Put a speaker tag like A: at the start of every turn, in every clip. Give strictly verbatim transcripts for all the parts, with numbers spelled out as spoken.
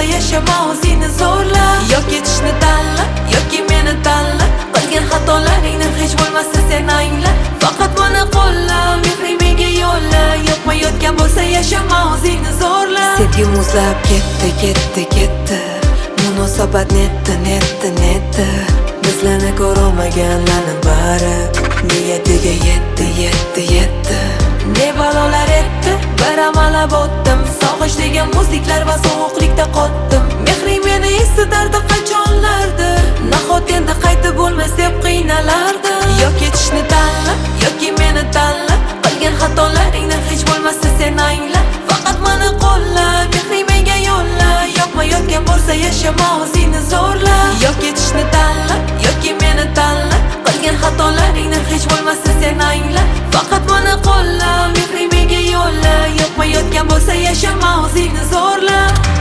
A: yashama o'zingni zo'rla. Yo ketishni tanla, yoki meni tanla. Qilgan xatolaringni hech bo'lmasa sen angla. Faqat meni qo'lla, mehring menga yo'lla. Yoqmayotgan bo'lsa yashama o'zingni zo'rla. Sevgi muzlab ketdi, ketdi, ketdi. Munosabat netdi, netdi, netdi. Bizlarni ko'rolmaganlarning bari niyatiga yetdi, yetdi, yetdi. Ne balolar etdi, bir amalab o'tdim. Sog'ish degan muzliklar va sovuqlikda qotdim. Mehring meni esitardi qachonlardir. Nahot endi qaytib bo'lmas deb qiynalardi. Yo ketishni tanla, yoki meni tanla. Qilgan xatolaringni hech bo'lmasa sen angla. Faqat meni qo'lla, mehring menga yo'lla. Yoqmayotgan bo'lsa yashama o'zingni zo'rla. Yo ketishni tanla, yoki meni tanla. Qilgan xatolaringni hech bo'lmasa sen angla. Faqat meni qo'lla, mehring menga yo'lla. Yoqmayotgan bo'lsa yashama o'zingni zo'rla.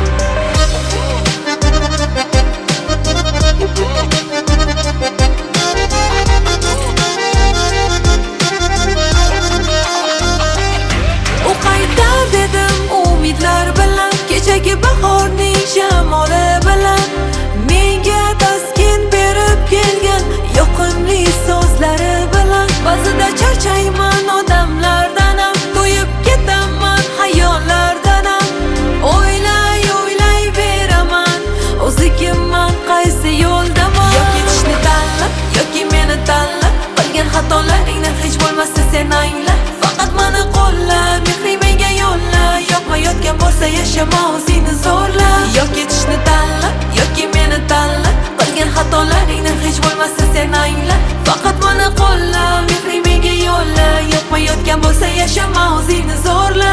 A: U qayta dedim umidlar bilan, kechagi bahorning shamoli bilan. Menga taskin berib kelgan yoqimli so'zlari bilan. Ba'zida charchayman odamlardan ham, to'yib ketaman xayollardan ham. O'ylay, o'ylay beraman, o'zi kimman, qaysi yo'ldaman. Yo ketishni tanla, yoki meni tanla. Qilgan xatolaringni hech bo'lmasa sen angla. Faqat meni qo'lla, mehring menga yo'lla. Yoqmayotgan bo'lsa yashama o'zingni zo'rla. Yo ketishni tanla, yoki meni tanla. Qilgan xatolaringni hech bo'lmasa sen angla. Faqat meni qo'lla, mehring menga yo'lla. Yoqmayotgan bo'lsa yashama o'zingni zo'rla.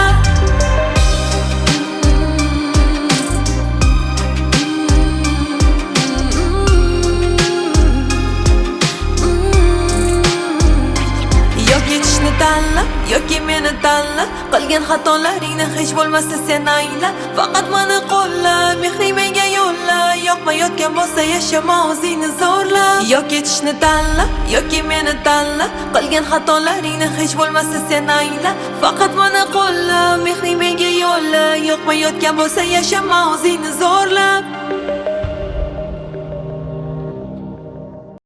A: Yo ketishni tanla, yoki meni tanla. Qilgan xatolaringni hech bo'lmasa sen angla. Faqat meni qo'lla, mehring menga yo'lla. Yoqmayotgan bo'lsa yashama o'zingni zo'rla. Yo ketishni tanla, yoki meni tanla. Qilgan xatolaringni hech bo'lmasa sen angla. Faqat meni qo'lla, mehring menga yo'lla. Yoqmayotgan bo'lsa yashama o'zingni zo'rla.